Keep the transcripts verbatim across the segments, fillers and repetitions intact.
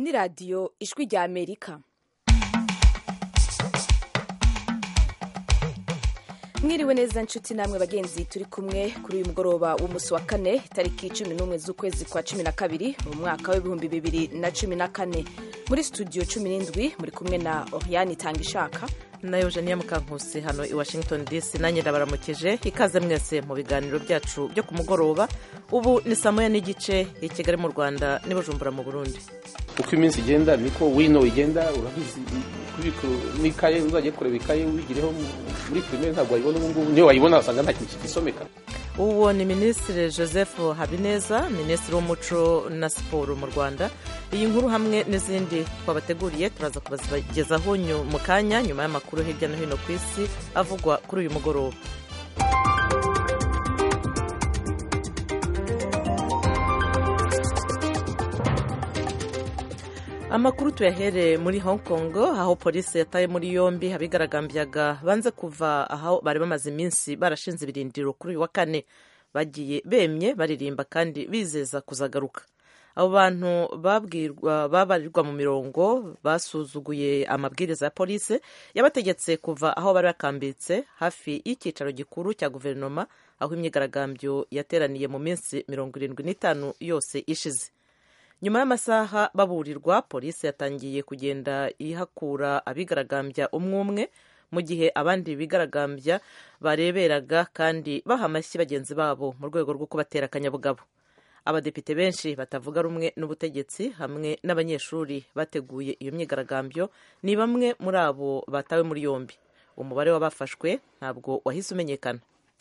ni radiyo ijwi rya Amerika. Mwiriwe neza nshuti namwe bagenzi, turi kumwe kuri uyu mugoroba w'umunsi wa kane itariki cumi n'umwe z'ukwezi kwa cumi na kabiri mu mwaka w'ibihumbi bibiri na cumi na kane. Muri studio cumi n'indwi muri kumwe na Oriane Tangishaka na Eugenia Mukankusi hano i Washington D C. Nanjye ndabaramukije, ikaze mwese mu biganiro byacu byo ku mugoroba. Ubu ni saa moya n'igice i Kigali mu Rwanda n'i Bujumbura mu Burundi. Uko iminsi igenda niko wino igenda, urabizi kubiko nikaye uzajye kureba ikaye wigireho muri primaire ntabwo wayibona ubu ngubu, niyo wayibona usanga nta kintu kigisomeka. Uwo ni Minisitiri Joseph Habineza, Minisitiri w'Umuco na Siporo mu Rwanda. Iyi nkuru hamwe n'izindi twabateguriye turaza kubagezaho mu kanya nyuma y'amakuru hirya no hino ku isi avugwa kuri uyu mugoroba. Amakuru tuyahere muri Hong Kong, aho polisi yataye muri yombi abigaragambyaga banze kuva aho bari bamaze iminsi barashinze ibirindiro kuri uyu wa kane. Bagiye bemye baririmba kandi bizeza kuzagaruka. Abo bantu babwirwa babarirwa mu mirongo basuzuguye amabwiriza ya polisi yabategetse kuva aho bari bakambitse hafi y'icyicaro gikuru cya guverinoma, aho imyigaragambyo yateraniye mu minsi mirongo irindwi n'itanu yose ishize. Nyuma y'amasaha baburirwa, polisi yatangiye kugenda ihakura abigaragambya umwe umwe, mu gihe abandi bigaragambya bareberaga kandi baha amashyi bagenzi babo mu rwego rwo kubatera akanyabugabo. Abadepite benshi batavuga rumwe n'ubutegetsi hamwe n'abanyeshuri bateguye iyo myigaragambyo ni bamwe muri abo batawe muri yombi. Umubare w'abafashwe ntabwo wahise umenyekana.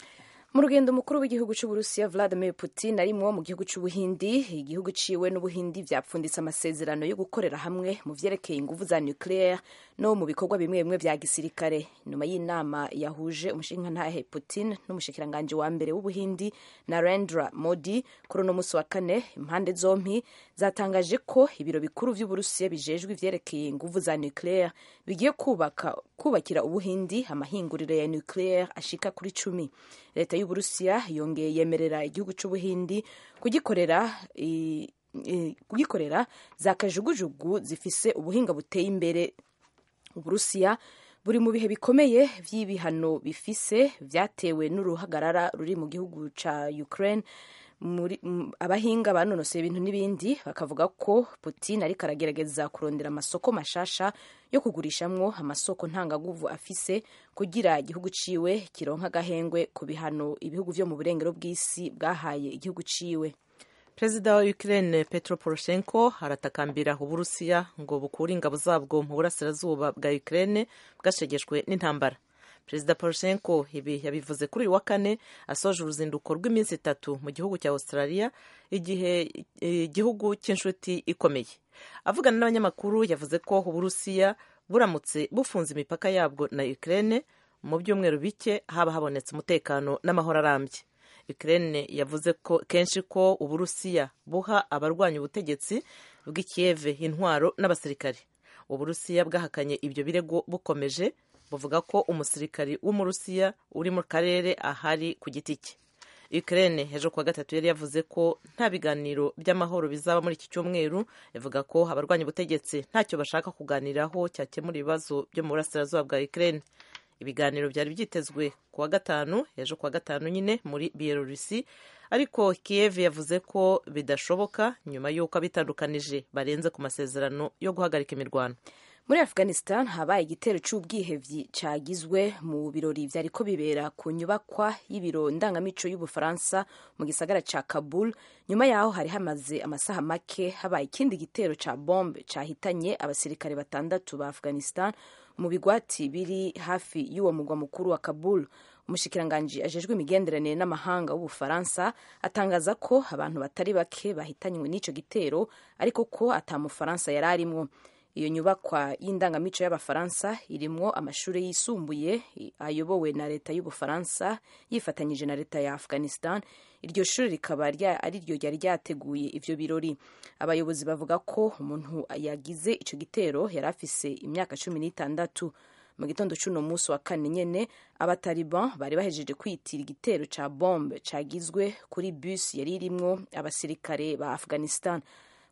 Mu rugendo mukuru w'igihugu cy'Uburusiya Vladimir Putin arimo mu gihugu cy'Ubuhindi, igihugu ciwe n'Ubuhindi byapfunditse amasezerano yo gukorera hamwe mu vyerekeye inguvu za nucleaire no mu bikorwa bimwe bimwe vya gisirikare. Nyuma y'inama yahuje umushingantahe Putin n'umushikiranganje wa mbere w'Ubuhindi Narendra Modi kuri uno musi wa kane, impande zompi zatangaje ko ibiro bikuru vy'Uburusiya bijejwe ivyerekeye inguvu za nucleaire bigiye kubaka kubakira Ubuhindi amahinguriro ya nucleaire ashika kuri cumi. Leta y'Uburusiya yongeye yemerera igihugu cy'Ubuhindi kugikorera i, i, kugikorera za kajugujugu zifise ubuhinga buteye imbere. Uburusiya buri mu bihe bikomeye vy'ibihano bifise vyatewe n'uruhagarara ruri mu gihugu ca Ukraine. Muri abahinga banonoseye ibintu n'ibindi bakavuga ko Putin ariko aragerageza kurondera amasoko mashasha yo kugurishamwo amasoko ntangaguvu afise kugira igihugu ciwe kironka agahengwe ku bihano ibihugu vyo mu burengero bw'isi bwahaye igihugu ciwe. Perezida wa Ukraine Petro Poroshenko aratakambira Uburusiya ngo bukure ingabo zabwo mu burasirazuba bwa Ukraine bwashegeshwe n'intambara. Perezida Poroshenko ibi yabivuze kuri uyu wa kane asoje uruzinduko rw'iminsi itatu mu gihugu cya Australia, igihe igihugu cy'inshuti ikomeye. Avugana n'abanyamakuru yavuze ko Uburusiya buramutse bufunze imipaka yabwo na Ukraine mu byumweru bike haba habonetse umutekano n'amahoro arambye. Ukraine yavuze ko kenshi ko Uburusiya buha abarwanya ubutegetsi bw'i Kiev intwaro n'abasirikari. Uburusiya bwahakanye ibyo birego bukomeje buvuga ko umusirikari w'Umurusiya uri mu karere ahari ku giti cye. Ukraine ejo kuwa gatatu yari yavuze ko nta biganiro by'amahoro bizaba muri iki cyumweru. Yavuga ko abarwanya ubutegetsi ntacyo bashaka kuganiraho cyakemura ibibazo byo mu burasirazuba bwa Ukraine. Ibiganiro byari byitezwe kuwa gatanu, ejo kuwa gatanu nyine muri Bielorusi, ariko Kiev yavuze ko bidashoboka nyuma y'uko abitandukanije barenze ku masezerano yo guhagarika imirwano. Muri Afghanistan habaye igitero c'ubwihevyi cagizwe mu birori vyariko bibera ku nyubakwa y'ibiro ndangamico y'Ubufaransa mu gisagara ca Kabul. Nyuma yaho hari hamaze amasaha make habaye ikindi gitero ca bombe cahitanye abasirikare batandatu ba Afghanistan mu bigwati biri hafi y'uwo mugwa mukuru wa Kabul. Umushikiranganje ajejwe imigenderanire n'amahanga w'Ubufaransa atangaza ko abantu batari bake bahitanywe n'ico gitero, ariko ko ata Mufaransa yari arimwo. Iyo nyubakwa y'indangamico y'Abafaransa irimwo amashuri yisumbuye ayobowe na leta y'Ubufaransa yifatanyije na leta ya Afghanistan. Iryo shuri rikaba ari ryo ryari ryateguye ivyo birori. Abayobozi bavuga ko umuntu yagize ico gitero yari afise imyaka cumi n'itandatu. Mu gitondo c'uno musi wa kane nyene abataliban bari bahejeje kwitira igitero ca bombe cagizwe kuri bus yari irimwo abasirikare ba Afghanistan.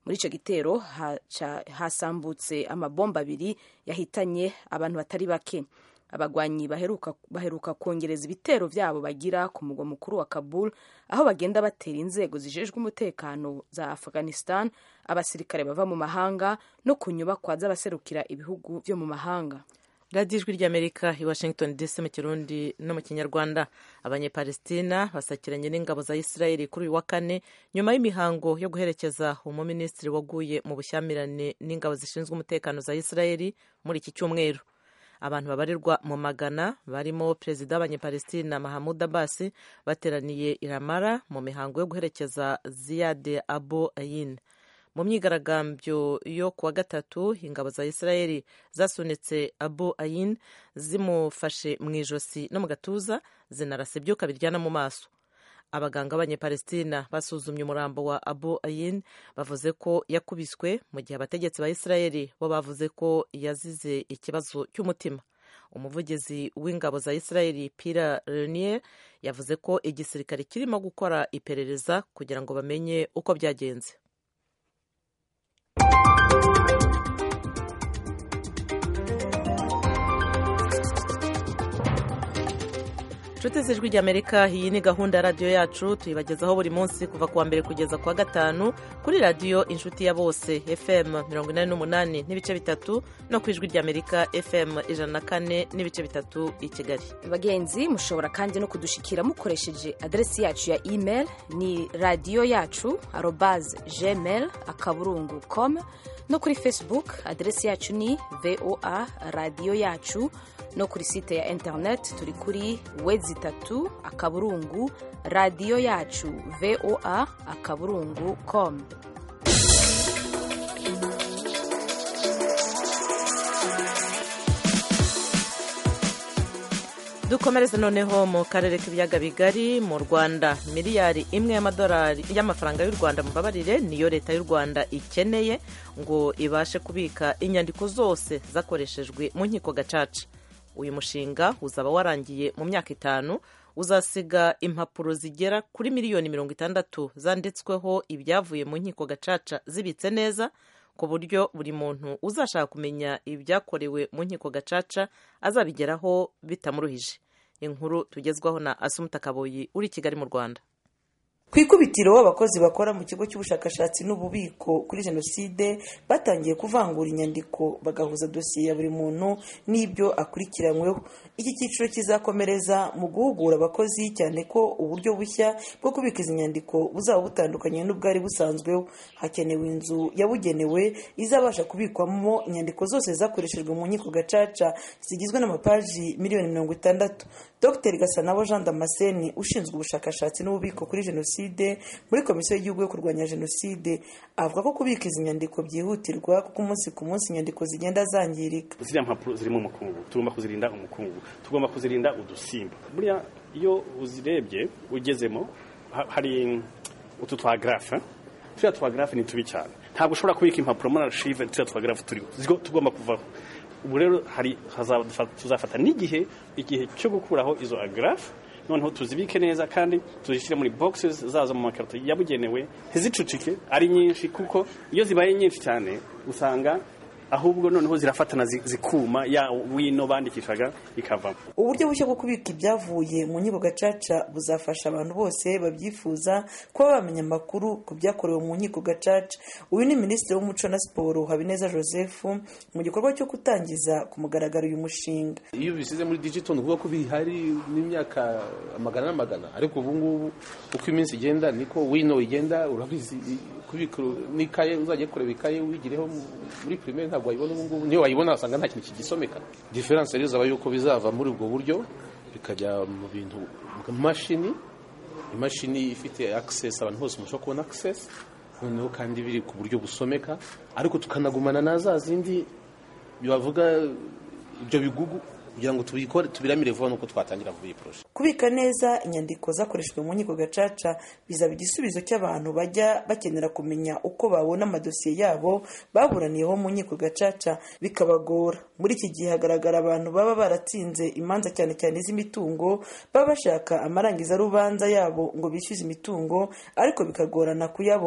muri icyo gitero hasambutse amabomba abiri yahitanye abantu batari bake. Abagwanyi baheruka, baheruka kongereza ibitero vyabo bagira ku mugwa mukuru wa Kabul, aho bagenda batera inzego zijejwe umutekano za Afghanistan, abasirikare bava mu mahanga no ku nyubakwa z'abaserukira ibihugu vyo mu mahanga. radiyo ijwi ry'amerika i Washington D C mu kirundi no mu kinyarwanda. Abanyepalestina basakiranye n'ingabo za Israeli kuri uyu wa kane nyuma y'imihango yo guherekeza umuminisitiri waguye mu bushyamirane n'ingabo zishinzwe umutekano za Israeli muri iki cyumweru. Abantu babarirwa mu magana barimo perezida w'abanyepalestina Mahmoud Abbas bateraniye i Ramala mu mihango yo guherekeza Ziad Abu Ayin. Mu myigaragambyo yo kuwa gatatu, ingabo za Israeli zasunitse Abu Ayin zimufashe mu ijosi no mu gatuza, zinarasa ibyuka biryana mu maso. Abaganga b'abanyepalestina basuzumye umurambo wa Abu Ayin bavuze ko yakubiswe, mu gihe abategetsi ba Israeli bo bavuze ko yazize ikibazo cy'umutima. Umuvugizi w'ingabo za Israeli Pira Renier yavuze ko igisirikare kirimo gukora iperereza kugira ngo bamenye uko byagenze. Nshuti z'ijwi ry'Amerika, iyi ni gahunda ya radiyo yacu tuyibagezaho buri munsi kuva kuwa mbere kugeza kuwa gatanu kuri radiyo Inshuti ya Bose F M mirongo inani n'umunani n'ibice bitatu no ku ijwi ry'Amerika F M ijana na kane n'ibice bitatu i Kigali. Bagenzi, mushobora kandi no kudushikira mukoresheje adresi yacu ya email ni radiyo yacu arobase gmail akaburungu com, no kuri Facebook adresi yacu ni V O A radiyo yacu, no kuri site ya internet turi kuri wezi tatu akaburungu radiyo yacu V O A akaburungu com. Dukomereze noneho mu karere k'ibiyaga bigari. Mu Rwanda, miliyari imwe y'amadolari y'amafaranga y'u Rwanda mubabarire niyo leta y'u Rwanda ikeneye ngo ibashe kubika inyandiko zose zakoreshejwe mu nkiko gacaca. Uyu mushinga uzaba warangiye mu myaka itanu, uzasiga impapuro zigera kuri miliyoni mirongo itandatu zanditsweho ibyavuye mu nkiko gacaca zibitse neza, ku buryo buri muntu uzashaka kumenya ibyakorewe mu nkiko gacaca azabigeraho bitamuruhije. Inkuru tugezwaho na Asumta Kaboyi uri Kigali mu Rwanda. Ku ikubitiro abakozi bakora mu kigo cy'ubushakashatsi n'ububiko kuri jenoside batangiye kuvangura inyandiko bagahuza dosiye ya buri muntu n'ibyo akurikiranyweho. Iki cyiciro kizakomereza mu guhugura abakozi, cyane ko uburyo bushya bwo kubika izi nyandiko buzaba butandukanye n'ubwari busanzweho. Hakenewe inzu yabugenewe izabasha kubikwamo inyandiko zose zakoreshejwe mu nkiko gacaca zigizwe n'amapaji miliyoni mirongo itandatu. Dr Gasanabo Jean Damascene ushinzwe ubushakashatsi n'ububiko kuri jenoside muri Komisiyo y'Igihugu yo kurwanya jenoside avuga ko kubika izi nyandiko byihutirwa kuko umunsi ku munsi inyandiko zigenda zangirika. Ziriya mpapuro zirimo umukungu, tugomba kuzirinda umukungu, tugomba kuzirinda udusimba. Buriya iyo uzirebye ugezemo hari utu twa grafe, turiya twa grafe ni tubi cyane. Ntabwo ushobora kubika impapuro muri archive turiya twa grafe turiho, zigo tugomba kuvaho. Ubu rero hari tuzafata n'igihe igihe cyo gukuraho izo agrafe, noneho tuzibike neza kandi tuzishyire muri boxes zazo mu makarito yabugenewe, ntizicucike ari nyinshi, kuko iyo zibaye nyinshi cyane usanga ahubwo noneho zirafatana zikuma ya wino bandikishaga ikavamo. Uburyo bushya bwo kubika ibyavuye mu nkiko gacaca buzafasha abantu bose babyifuza kuba bamenya amakuru ku byakorewe mu nkiko gacaca. Uyu ni Minisitiri w'Umuco na Siporo Habineza Joseph mu gikorwa cyo gutangiza ku mugaragaro uyu mushinga. Iyo bisize muri digital nuvuga ko bihari n'imyaka amagana n'amagana, ariko ubu ngubu uko iminsi igenda niko wino igenda, urabizi kubika n'ikaye uzajye kureba ikaye wigireho muri primaire ntabwo wayibona ubu ngubu, niyo wayibona asanga nta kintu kigisomeka. Difference rero zaba yuko bizava muri ubwo buryo bikajya mu bintu mashini, imashini ifite access, abantu bose mushobora kubona access, noneho kandi biri ku buryo busomeka, ariko tukanagumana na za zindi bibavuga ibyo bigugu kugira ngo tubikore tubiramire vuba nuko twatangira vuba iyi project. Kubika neza inyandiko zakoreshejwe mu nkiko gacaca bizaba igisubizo cy'abantu bajya bakenera kumenya uko babona amadosiye yabo baburaniyeho mu nkiko gacaca bikabagora. Muri iki gihe hagaragara abantu baba baratsinze imanza cyane cyane z'imitungo, baba bashaka amarangiza rubanza yabo ngo bishyuze imitungo, ariko bikagorana kuyabona.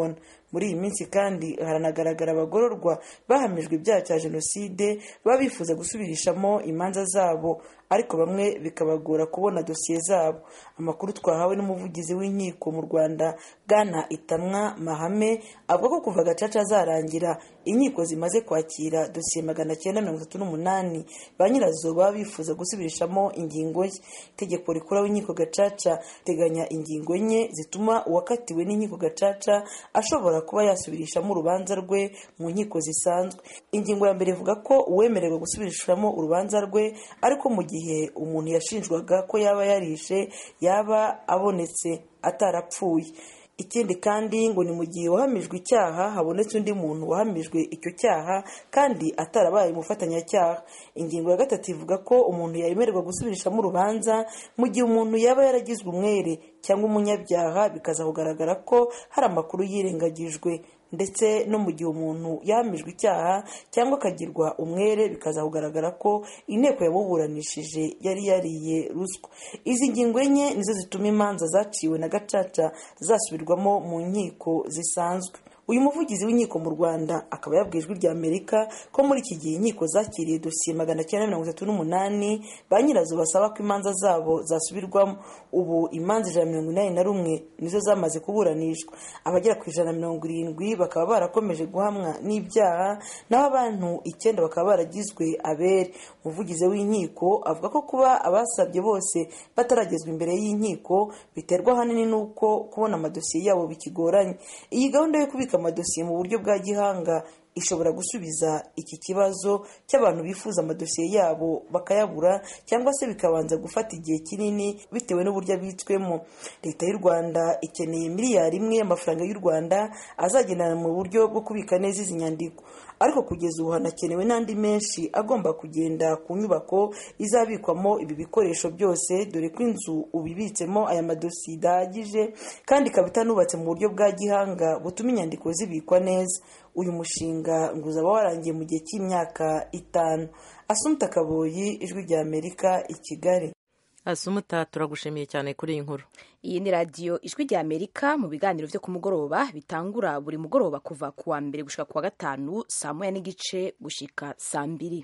muri iyi minsi kandi haranagaragara abagororwa bahamijwe ibyaha cya jenoside baba bifuza gusubirishamo imanza zabo ariko bamwe bikabagora kubona dosiye zabo. Amakuru twahawe n'umuvugizi w'inkiko mu Rwanda Bwana Itamwa Mahame avuga ko kuva gacaca zarangira inkiko zimaze kwakira dosiye magana cyenda mirongo itatu n'umunani ba nyirazo baba bifuza gusubirishamo ingingo ye. Itegeko rikuraho inkiko gacaca teganya ingingo enye zituma uwakatiwe n'inkiko gacaca ashobora kuba yasubirishamo urubanza rwe mu nkiko zisanzwe. Ingingo ya mbere ivuga ko uwemerewe gusubirishamo urubanza rwe ariko mu gihe umuntu yashinjwaga ko yaba yarishe yaba abonetse atarapfuye. Ikindi kandi ngo ni mu gihe wahamijwe icyaha habonetse undi muntu wahamijwe icyo cyaha kandi atarabaye umufatanyacyaha. Ingingo ya gatatu ivuga ko umuntu yemererwa gusubirishamo urubanza mu gihe umuntu yaba yaragizwe umwere cyangwa umunyabyaha bikaza kugaragara ko hari amakuru yirengagijwe, ndetse no mu gihe umuntu yahamijwe icyaha cyangwa akagirwa umwere bikaza kugaragara ko inteko yamuburanishije yari yariye ruswa. Izi ngingo enye nizo zituma imanza zaciwe na gacaca zasubirwamo mu nkiko zisanzwe. Uyu muvugizi w'inkiko mu Rwanda akaba yabwiye Ijwi rya Amerika ko muri iki gihe inkiko zakiriye dosiye magana cyenda mirongo itatu n'umunani ba nyirazo basaba ko imanza zabo zasubirwamo. Ubu imanza ijana mirongo inani na rumwe nizo zamaze kuburanishwa, abagera ku ijana mirongo irindwi bakaba barakomeje guhamwa n'ibyaha, naho abantu icyenda bakaba baragizwe abere. Umuvugizi w'inkiko avuga ko kuba abasabye bose bataragezwa imbere y'inkiko biterwa ahanini n'uko kubona amadosiye yabo bikigoranye. Iyi gahunda yo kubika amadosiye mu buryo bwa gihanga ishobora gusubiza iki kibazo cy'abantu bifuza amadosiye yabo bakayabura cyangwa se bikabanza gufata igihe kinini bitewe n'uburyo abitswemo. Leta y'u Rwanda ikeneye miliyari imwe y'amafaranga y'u Rwanda azagendana mu buryo bwo kubika neza izi nyandiko, ariko kugeza ubu hanakenewe n'andi menshi agomba kugenda ku nyubako izabikwamo ibi bikoresho byose, dore ko inzu ubibitsemo aya madosiye idahagije kandi ikaba itanubatse mu buryo bwa gihanga butuma inyandiko zibikwa neza. Uyu mushinga ngo uzaba warangiye mu gihe cy'imyaka itanu. Asumta Kaboyi, Ijwi rya Amerika, i Kigali. Asumta, turagushimiye cyane kuri iyi nkuru. Iyi ni radiyo Ijwi rya Amerika mu biganiro byo ku mugoroba bitangura buri mugoroba kuva ku wa mbere gushika ku wa gatanu saa moya n'igice gushika saa mbiri.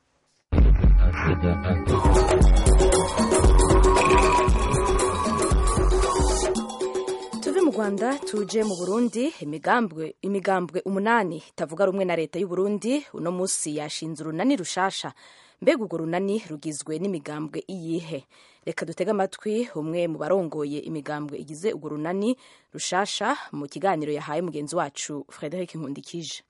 Mu Rwanda tuje mu Burundi. Imigambwe imigambwe umunani itavuga rumwe na leta y'u Burundi uno munsi yashinze urunani rushasha. Mbega urwo runani rugizwe n'imigambwe iyihe? Reka dutega amatwi umwe mu barongoye imigambwe igize urwo runani rushasha mu kiganiro yahaye mugenzi wacu Frederic Nkundikije.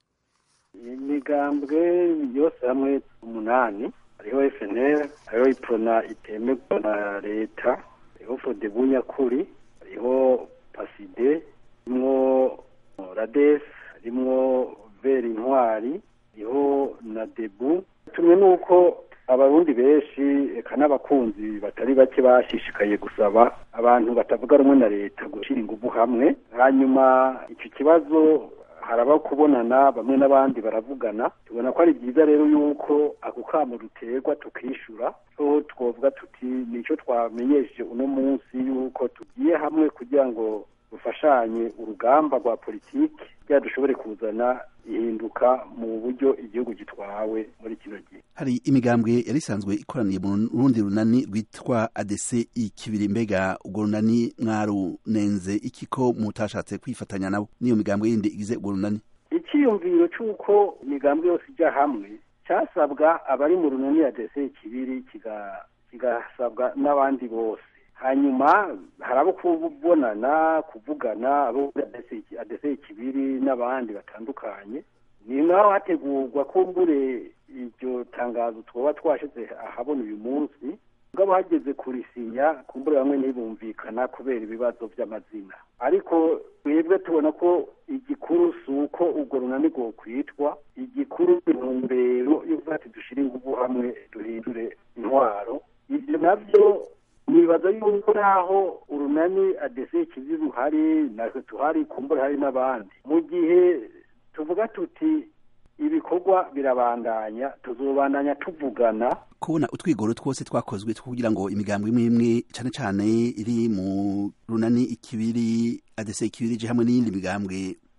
Imigambwe yose hamwe umunani, hariho F N L, hariho Iprona itemerwa na leta, hariho Fodebu nyakuri, hariho Paside, rimwo Rades, rimwo Veri Intwari, hariho na Debu. Tumwe nuko abarundi benshi eka n'abakunzi batari bake bashishikaye gusaba abantu batavuga rumwe na leta gushira ingufu hamwe. Hanyuma icyo kibazo haraba kubonana bamwe n'abandi baravugana. Tubona ko ari byiza rero yuko ako kamo ruterwa tukishura, so twovuga tuti nico twamenyesheje uno munsi yuko tugiye hamwe kugira ngo rufashanye urugamba rwa politiki bya dushobore kuzana ihinduka mu buryo igihugu gitwawe muri kino gihe. Hari imigambwe yari isanzwe ikoraniye mu rundi runani rwitwa A D C ikibiri. Mbega urwo runani mwarunenze ikiko mutashatse kwifatanya nabo niyo migambwe yindi igize urwo runani? Icyiyumviro cy'uko imigambwe yose ijya hamwe cyasabwa abari mu runani A D C ikibiri kigasabwa n'abandi bose. Hanyuma harabo kubonana kuvugana abo A D C ikibiri n'abandi batandukanye. Ni naho hategurwa kumbure iryo tangazo twoba twashize ahabona uyu munsi, ngabo hageze kurisinya kumbure bamwe ntibumvikana kubera ibibazo by'amazina, ariko twebwe tubona ko igikuru suko urwo runani rwo kwitwa, igikuru intumbero y'ubwati dushira ingufu hamwe duhindure intwaro. Ibyo nabyo nibaza yuko naho urunani A D C ikibiri ruhari natwe tuhari kumbure hari n'abandi, mu gihe tuvuga tuti ibikorwa birabandanya tuzobandanya tuvugana kubona utwigoro twose twakozwe kugira ngo imigambwe imwe imwe cyane cyane iri mu runani ikibiri A D C ikibiri je hamwe n'iyindi migambwe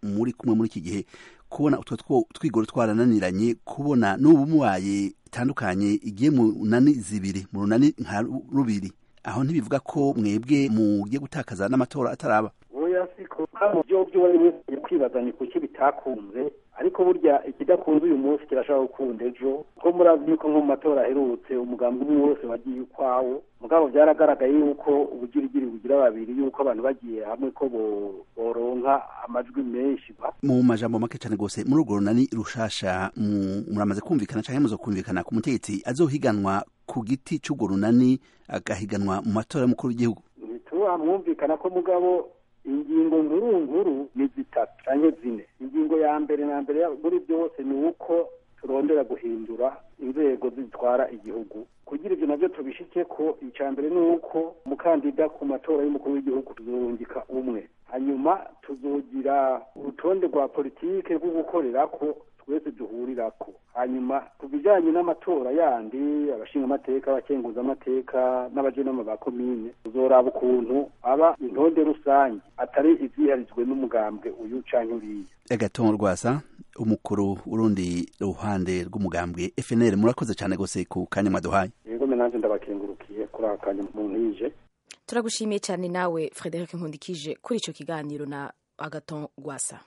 muri kumwe muri iki gihe kubona utwo twigoro twarananiranye kubona n'ubu mubaye itandukanye igiye mu nani zibiri mu runani nka rubiri aho ntibivuga ko mwebwe mugiye gutakaza n'amatora ataraba oya siko mu byo byo wari wese kwibaza ni kuki bitakunze ariko burya ikidakunze uyu munsi kirashaka gukunda ejo ko murazi yuko nko mu matora aherutse umugambi umwe wose wagiye ukwawo mugabo byaragaragaye yuko ubugirigiri bugira babiri yuko abantu bagiye hamwe ko boronka amajwi menshi mu majambo make cyane gose muri urwo runani rushasha muramaze kumvikana cyangwa muzo kumvikana ku mutegetsi azohiganwa ku giti cy'urwo runani agahiganwa mu matora y'umukuru w'igihugu ntitwamwumvikana ko mugabo ingingo nkuru nkuru ni zitatu cyangwa zine ingingo ya mbere na mbere muri byose ni uko turondera guhindura inzego zitwara igihugu kugira ibyo nabyo tubishike ko icya mbere ni uko umukandida ku matora y'umukuru w'igihugu tuzorungika umwe hanyuma tuzogira urutonde rwa politike rwo gukorera ko twese duhurirako hanyuma ku bijyanye n'amatora yandi abashinga amateka abakenguza amateka n'abajenama ba komine tuzoraba ukuntu aba intonde rusange atari ivyiharijwe n'umugambwe uyu canke uriya Agathon Rwasa umukuru urundi ruhande rw'umugambwe F N L murakoze cyane gose ku kanya mwaduhaye yego menanje ndabakengurukiye kuri akanya mu ntije turagushimiye cyane nawe Frederic Nkundikije kuri ico kiganiro na Agathon Rwasa.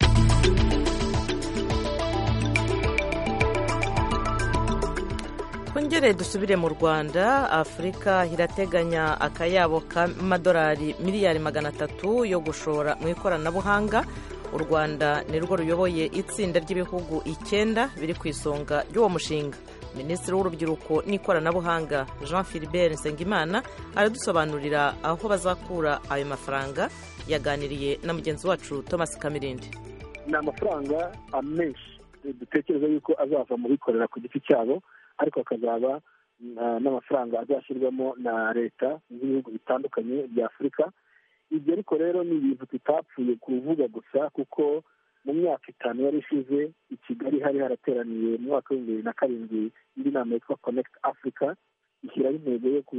Twongere dusubire mu Rwanda. Afurika irateganya akayabo k'amadolari miliyari magana atatu yo gushora mu ikoranabuhanga. U Rwanda ni rwo ruyoboye itsinda ry'ibihugu icyenda biri ku isonga ry'uwo mushinga. Minisitiri w'urubyiruko n'ikoranabuhanga Jean Philbert Nsengimana aradusobanurira aho bazakura ayo mafaranga. Yaganiriye na mugenzi wacu Thomas Kamirindi. Ni amafaranga amenshi dutekereza yuko azava mu bikorera ku giti cyabo, ariko akazaba n'amafaranga azashyirwamo na leta z'ibihugu bitandukanye bya Afurika. Ibyo ariko rero ni ibintu tutapfuye kuvuga gusa, kuko mu myaka itanu yari ishize i Kigali hari harateraniye mu mwaka w'ibihumbi bibiri na karindwi indi nama yitwa Connect Africa, ishyiraho intego yo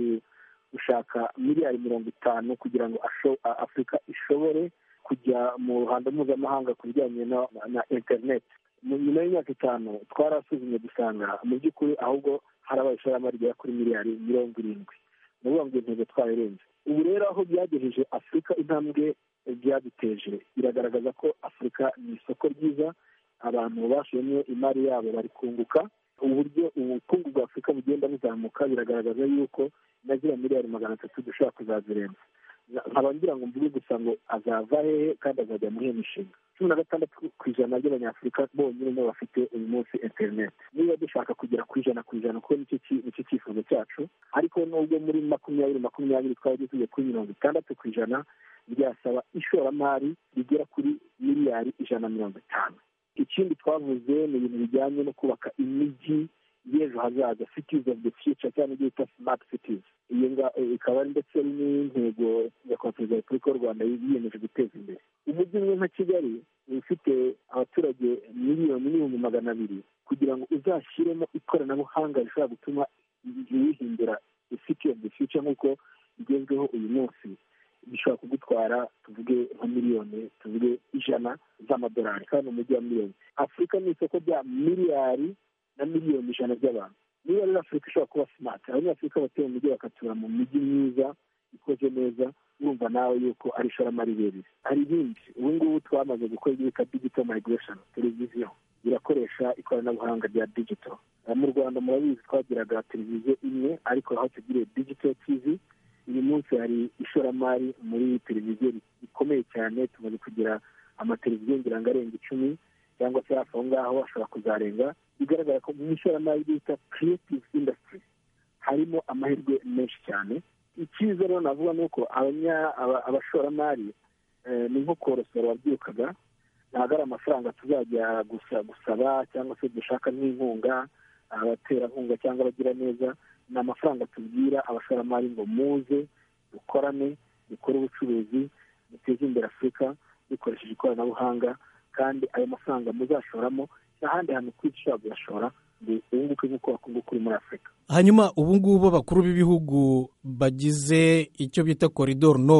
gushaka miliyari mirongo itanu kugira ngo Afurika ishobore kujya mu ruhando mpuzamahanga ku bijyanye na internet. Nyuma y'imyaka itanu twarasuzumye dusanga mu by'ukuri ahubwo harabaye ishoramari rigera kuri miliyari mirongo irindwi. Ni ukuvuga ngo intego twayirenze. Ubu rero aho byagejeje Afurika intambwe byaduteje biragaragaza ko Afurika ni isoko ryiza, abantu bashoyemo imari yabo bari kunguka. Uburyo ubukungu bwa Afurika bugenda buzamuka biragaragaza yuko na ziriya miliyari magana atatu dushobora kuzazirenza. Nkaba ngira ngo mvuge gusa ngo azava hehe kandi azajya muri iyo mishinga. Cumi na gatandatu ku ijana by'abanyafurika bonyine nibo bafite uyu munsi internet. Niba dushaka kugera ku ijana ku ijana kuko nicyo cyifuzo cyacu, ariko nubwo muri makumyabiri makumyabiri twari tugiye kuri mirongo itandatu ku ijana, byasaba ishoramari rigera kuri miliyari ijana na mirongo itanu. Ikindi twavuze ni ibintu bijyanye no kubaka imijyi y'ejo hazaza, cities of the future cyangwa ibyo bita smart cities. Iyo ikaba ndetse n'intego ya Konferensi ya Repubulika y'u Rwanda yiyemeje guteza imbere. Umujyi umwe nka Kigali ufite abaturage miliyoni n'ibihumbi magana abiri, kugira ngo uzashyiremo ikoranabuhanga rishobora gutuma wihindura city of the future nk'uko bigezweho uyu munsi, bishobora kugutwara tuvuge nka miliyoni tuvuge ijana z'amadolari kandi umujyi wa miliyoni. Afurika ni isoko rya miliyari na miliyoni ijana by'abantu. Niba rero Afurika ishobora kuba smart, abanyafurika batuye mu mujyi bakatura mu mijyi myiza ikoze neza, urumva nawe yuko ari ishoramari rirerire. Hari ibindi ubu ngubu twamaze gukora ibyo bita digital migration. Televiziyo irakoresha ikoranabuhanga rya digital. Mu Rwanda murabizi twagiraga televiziyo imwe, ariko aho tugiriye digital T V, uyu munsi hari ishoramari muri televiziyo rikomeye cyane. Tumaze kugira amateleviziyo ngira ngo arenga icumi cyangwa se hafi aho ngaho ashobora kuzarenga. Bigaragara ko mu ishoramari bita creative industry harimo amahirwe menshi cyane. Icyiza rero navuga ni uko abashoramari ni nko korosora wabyukaga, ntabwo ari amafaranga tuzajya gusa gusaba cyangwa se dushaka nk'inkunga abaterankunga cyangwa abagira neza. Ni amafaranga tubwira abashoramari ngo muze dukorane, dukore ubucuruzi, duteze imbere Afurika dukoresheje ikoranabuhanga, kandi ayo mafaranga muzashoramo n'ahandi hantu kwishobora kuyashora ngo ubunguke nk'uko bakunguka kuri muri Afurika. Hanyuma ubu ngubu abakuru b'ibihugu bagize icyo bita Corridor Nord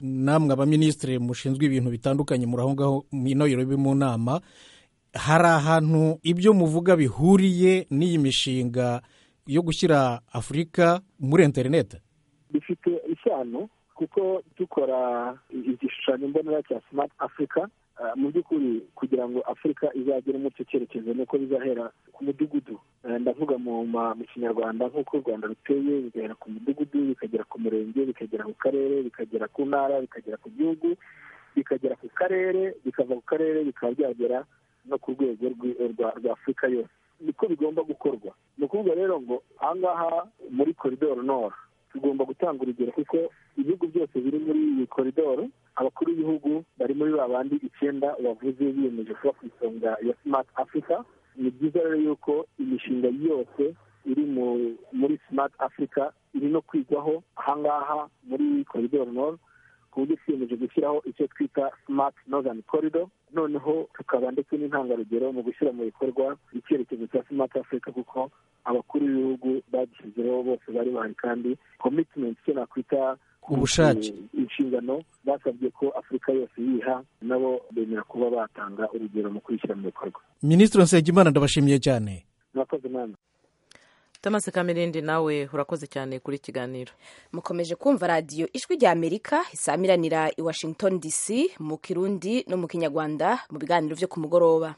namwe abaminisitiri mushinzwe ibintu bitandukanye muri aho ngaho i Nairobi mu nama, hari ahantu ibyo muvuga bihuriye n'iyi mishinga yo gushyira Afurika muri interineti? bifite ishyano kuko dukora igishushanyo mbonera cya Smart Africa, mu by'ukuri kugira ngo Afurika izagere muri icyo cyerekezo nuko bizahera ku mudugudu. Ndavuga mu kinyarwanda nk'uko u Rwanda ruteye, bigahera ku mudugudu, bikagera ku murenge, bikagera ku karere, bikagera ku ntara, bikagera ku gihugu, bikagera ku karere, bikava ku karere bikaba byagera no ku rwego rwa Afurika yose. Niko bigomba gukorwa. Ni ukuvuga rero ngo ahangaha muri koridoro nord tugomba gutanga urugero, kuko ibihugu byose biri muri iyi koridoro, abakuru b'ibihugu bari muri ba bandi icyenda bavuze biyemeje kuba ku isonga ya Smart Africa. Ni byiza rero yuko imishinga yose iri muri Smart Africa iri no kwigwaho ahangaha muri koridoro nord, ku buryo twiyemeje gushyiraho icyo twita Smart Northern Corridor, noneho tukaba ndetse n'intangarugero mu gushyira mu bikorwa icyerekezo cya Smart Africa, kuko abakuru b'ibihugu bagishyizeho bose bari bahari, kandi commitment cyo nakwita ubushake, inshingano basabye ko Afurika yose yiha, nabo bemera kuba batanga urugero mu kwishyira mu bikorwa. Minisitiri Nsengimana, ndabashimiye cyane. Murakoze namwe. Thomas Kamirindi, nawe urakoze cyane kuri kiganiro. Mukomeje kumva radiyo Ijwi rya Amerika isamiranira i Washington D C mu Kirundi no mu Kinyarwanda mu biganiro byo ku mugoroba.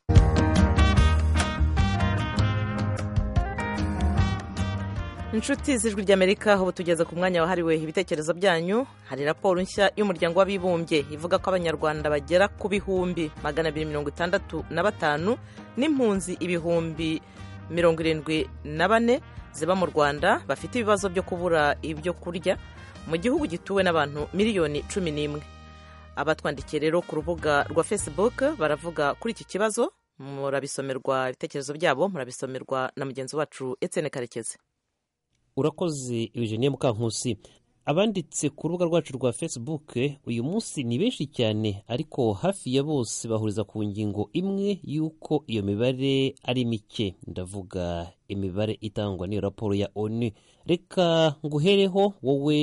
Inshuti z'Ijwi ry'Amerika, ubu tugeze ku mwanya wahariwe ibitekerezo byanyu. Hari raporo nshya y'umuryango w'abibumbye ivuga ko abanyarwanda bagera ku bihumbi magana abiri mirongo itandatu na batanu n'impunzi ibihumbi mirongo irindwi na bane ziba mu Rwanda bafite ibibazo byo kubura ibyo kurya mu gihugu gituwe n'abantu miliyoni cumi n'imwe. Abatwandikiye rero ku rubuga rwa Facebook baravuga kuri iki kibazo. Murabisomerwa ibitekerezo byabo, murabisomerwa na mugenzi wacu Etienne Karekezi. Urakoze Eugenie Mukankusi. Abanditse ku rubuga rwacu rwa Facebook uyu munsi ni benshi cyane, ariko hafi ya bose bahuriza ku ngingo imwe y'uko iyo mibare ari mike. Ndavuga imibare itangwa n'iyo raporo ya ONU. Reka nguhereho wowe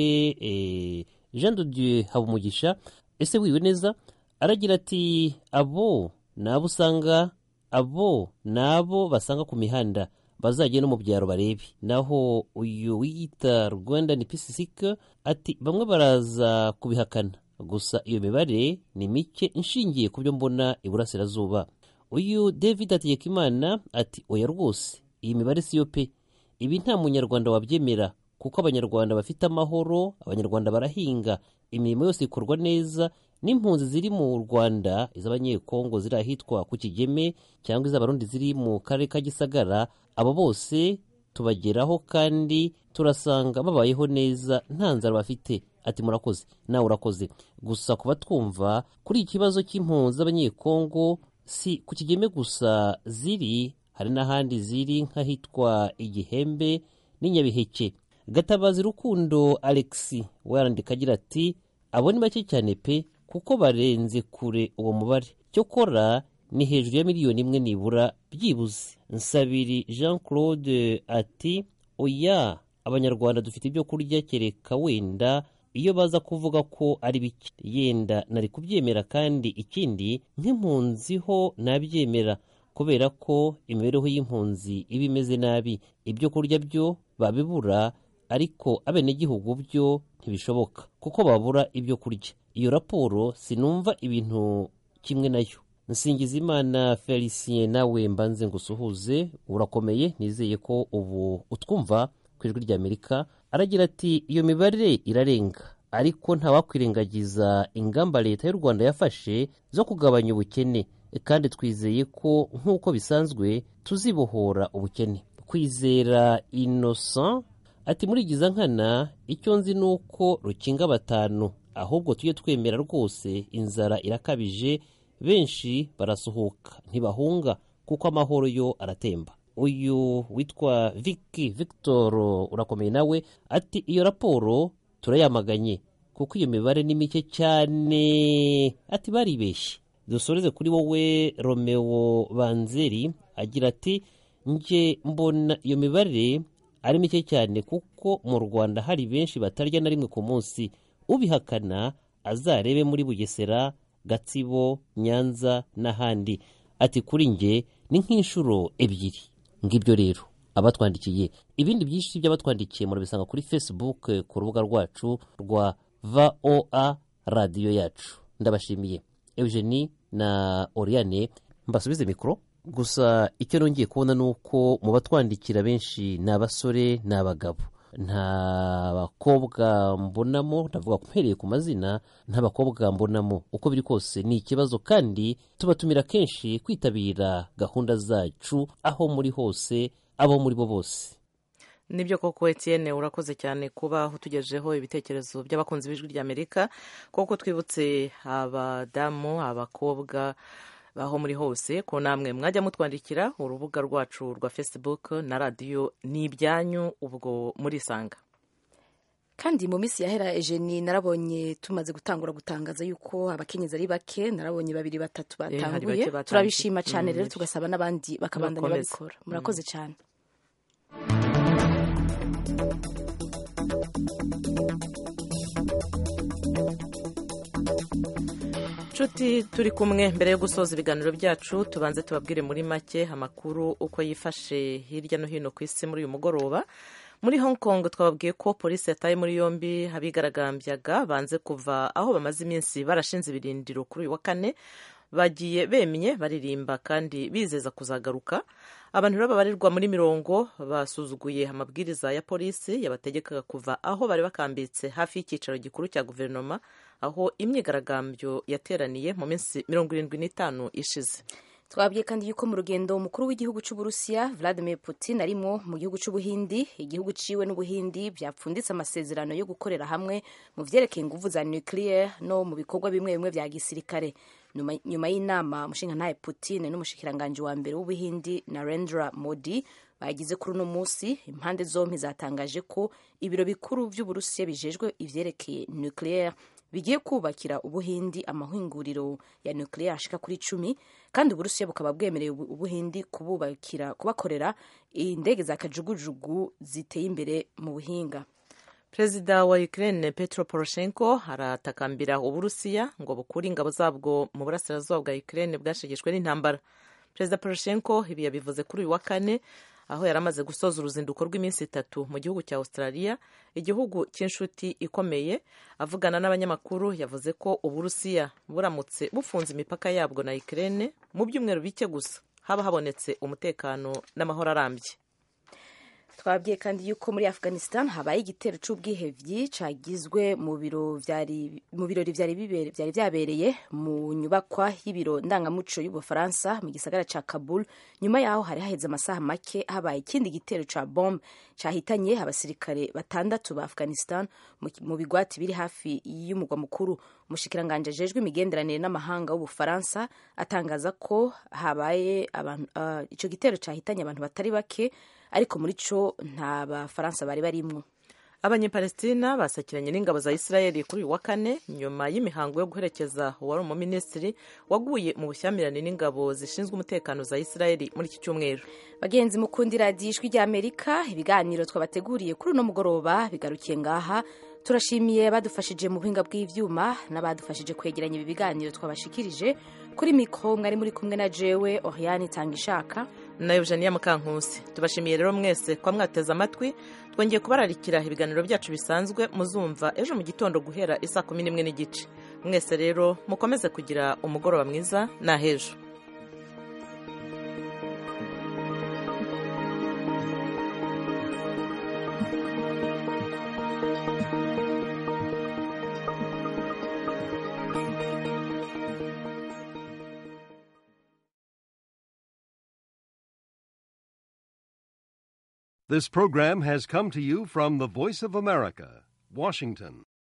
eh, Jean de Dieu Habumugisha. Ese wiwe neza? Aragira ati abo nabo usanga abo nabo basanga ku mihanda bazajye no mu byaro barebe. Naho uyu wiyita Rwandan Pacific ati bamwe baraza kubihakana, gusa iyo mibare ni mike inshingiye ku byo mbona iburasirazuba. Uyu David Ategekimana ati oya rwose iyi mibare siyo pe, ibi nta munyarwanda wabyemera, kuko abanyarwanda bafite amahoro, abanyarwanda barahinga, imirimo yose ikorwa neza, n'impunzi ziri mu Rwanda iz'abanyekongo ziri ahitwa ku Kigeme cyangwa iz'abarundi ziri mu karere ka Gisagara, abo bose tubageraho kandi turasanga babayeho neza nta nzara bafite. Ati murakoze. Nawe urakoze. Gusa kuba twumva kuri ikibazo cy'impunzi z'abanyekongo si ku Kigeme gusa ziri, hari n'ahandi ziri nk'ahitwa Igihembe n'Inyabiheke. Gatabazi Rukundo Alexi warandika agira ati abo ni bake cyane pe, kuko barenze kure uwo mubare. Cyokora ni hejuru ya miliyoni imwe nibura byibuze. Nsabiri Jean Claude ati oya abanyarwanda dufite ibyo kurya, kereka wenda iyo baza kuvuga ko ari bike yenda nari kubyemera, kandi ikindi nk'impunzi ho nabyemera kubera ko imibereho y'impunzi iba imeze nabi, ibyo kurya byo babibura, ariko abenegihugu byo ntibishoboka kuko babura ibyo kurya. Iyo raporo sinumva ibintu kimwe nayo. Nsingizimana Felicien nawe mbanze ngusuhuze, urakomeye, nizeye ko ubu utwumva ku Ijwi ry'Amerika. Aragira ati iyo mibare irarenga, ariko ntawakwirengagiza ingamba leta y'u Rwanda yafashe zo kugabanya ubukene, kandi twizeye ko nk'uko bisanzwe tuzibohora ubukene. Kwizera Innocent ati murigiza nkana, icyo nzi nuko rukinga batanu, ahubwo tujye twemera rwose inzara irakabije, benshi barasuhuka ntibahunga kuko amahoro yo aratemba. Uyu witwa Vicky Victor urakomeye nawe ati iyo raporo turayamaganye kuko iyo mibare ni mike cyane, ati baribeshye. Dusoreze kuri wowe Romeo Banzeri agira ati nje mbona iyo mibare ari mike cyane kuko mu Rwanda hari benshi batarya na rimwe ku munsi. Ubihakana azarebe muri Bugesera, Gatsibo, Nyanza n'ahandi. Ati kuri nge ni nk'inshuro ebyiri. Ngibyo rero abatwandikiye. Ibindi byinshi by'abatwandikiye murabisanga kuri Facebook ku rubuga rwacu rwa V O A radiyo yacu. Ndabashimiye Eugenie na Oriane, mbasubize mikoro. Gusa icyo nongeye kubona ni uko mu batwandikira benshi ni abasore n'abagabo, nta bakobwa mbonamo. ndavuga kumpereye ku mazina, nta bakobwa mbonamo. Uko biri kose ni ikibazo, kandi tubatumira kenshi kwitabira gahunda zacu aho muri hose, abo muri bo bose. Nibyo koko Etienne, urakoze cyane kuba utugejeho ibitekerezo by'abakunzi b'ijwi ry'Amerika. Koko twibutse abadamu, abakobwa aho muri hose ko namwe mwajya mutwandikira urubuga rwacu rwa Facebook na radiyo ni ibyanyu, ubwo murisanga. Kandi mu minsi yahera Eugenie, narabonye tumaze gutangura gutangaza yuko abakenyezi ari bake, narabonye babiri batatu batanguye. Turabishima cyane rero, tugasaba n'abandi bakabandanya babikora. Murakoze cyane. Nshuti turi kumwe, mbere yo gusoza ibiganiro byacu tubanze tubabwire muri make amakuru uko yifashe hirya no hino ku isi muri uyu mugoroba. Muri Hong Kong twababwiye ko polisi yataye muri yombi abigaragambyaga banze kuva aho bamaze iminsi barashinze ibirindiro kuri uyu wa kane. Bagiye bemye baririmba kandi bizeza kuzagaruka. Abantu rero babarirwa muri mirongo basuzuguye amabwiriza ya polisi yabategekaga kuva aho bari bakambitse hafi y'icyicaro gikuru cya guverinoma, aho imyigaragambyo yateraniye mu minsi mirongo irindwi n'itanu ishize. Twabwiye kandi yuko mu rugendo umukuru w'igihugu cy'Uburusiya Vladimir Putin arimo mu gihugu cy'Ubuhindi, igihugu ciwe n'Ubuhindi byapfunditse amasezerano yo gukorera hamwe mu vyerekeye inguvu za nuclear no mu bikorwa bimwe bimwe vya gisirikare. Nyuma y'inama umushingantahe Putin n'umushikiranganje wa mbere w'Ubuhindi Narendra Modi bagize kuri uno munsi, impande zompi zatangaje ko ibiro bikuru by'Uburusiya bijejwe ivyerekeye nuclear bigiye kubakira Ubuhindi amahinguriro ya nuclear ashika kuri cumi, kandi Uburusiya bukaba bwemereye Ubuhindi kububakira kubakorera indege za kajugujugu ziteye imbere mu buhinga. Perezida wa Ukraine Petro Poroshenko aratakambira Uburusiya ngo bukure ingabo zabwo mu burasirazuba bwa Ukraine bwashegeshwe n'intambara. Perezida Poroshenko ibi yabivuze kuri uyu wa kane aho yaramaze gusoza uruzinduko rw'iminsi itatu mu gihugu cya Australia, igihugu cy'inshuti ikomeye. Avugana n'abanyamakuru yavuze ko Uburusiya buramutse bufunze imipaka yabwo na Ukraine mu byumweru bike gusa haba habonetse umutekano n'amahoro arambye. Twabwiye kandi yuko muri Afghanistan habaye igitero c'ubwihevyi cagizwe mu biro vyari mu birori vyari bibere vyari vyabereye mu nyubakwa y'ibiro ndangamuco y'Ubufaransa mu gisagara ca Kabul. Nyuma yaho hari haheze amasaha make habaye ikindi gitero ca bombe cahitanye abasirikare batandatu ba Afghanistan mu bigwati biri hafi y'umugwa mukuru. Umushikiranganje ajejwe imigenderanire n'amahanga w'Ubufaransa atangaza ko habaye abantu uh, ico gitero cahitanye abantu batari bake, ariko muri cyo nta Bafaransa bari barimwo. Abanyepalestina basakiranye n'ingabo za Israeli kuri uyu wa kane nyuma y'imihango yo guherekeza uwari umuminisitiri waguye mu bushyamirane n'ingabo zishinzwe umutekano za Israeli muri iki cyumweru. Bagenzi mukundira ijwi rya Amerika, ibiganiro twabateguriye kuri uno mugoroba bigarukiye ngaha. Turashimiye badufashije mu buhinga bw'ivyuma n'abadufashije kwegeranya ibi biganiro twabashikirije. Kuri mikro mwari muri kumwe na jewe Oriane Tangishaka na Eugenia Mukankusi. Tubashimiye rero mwese kwa mwateza amatwi. Twongeye kubararikira ibiganiro byacu bisanzwe muzumva ejo mu gitondo guhera isa kumi n'imwe n'igice. Mwese rero mukomeze kugira umugoroba mwiza na hejo. This program has come to you from the Voice of America, Washington.